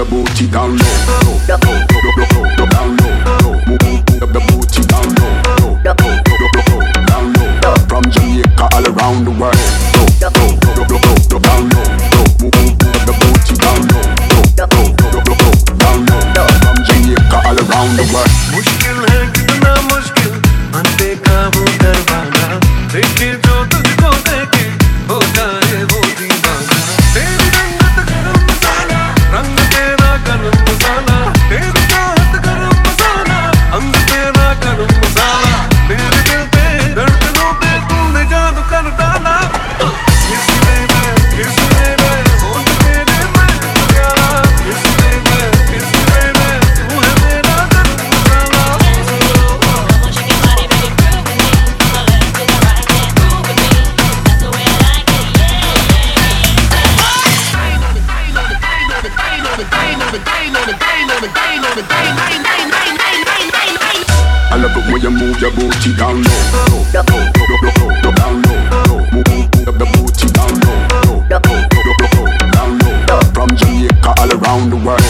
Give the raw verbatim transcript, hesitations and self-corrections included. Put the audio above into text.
your booty down low, low, low, low, low, low, down low, low. Move your booty down low, low, low, low, low, down low. From Jamaica all around the world, low, low, low, low, low, down low, low. Move your booty down low, low, low, low, low, down low. From Jamaica all around the world. मुश्किल है कितना मुश्किल मन पे काबू करवाना, देखे जो तुझको देखे हो जाए वो दीवाना। तेरी रंगत गरम मसाला, रंग तेरा गरम मसाला, तेरी चाहत गरम मसाला, अंग तेरा गरम मसाला। मेरे दिल पे धड़कनों पे तूने जादू कर डाला। किस baby, किस baby, होठ तेरे मैं प्यारा। किस baby, किस baby, तू है मेरा गरम मसाला। I love it when you move your booty down low, low, low, low, low, low, down low, low. Move your booty down low, low, low, low, low, down low. From Jamaica all around the world.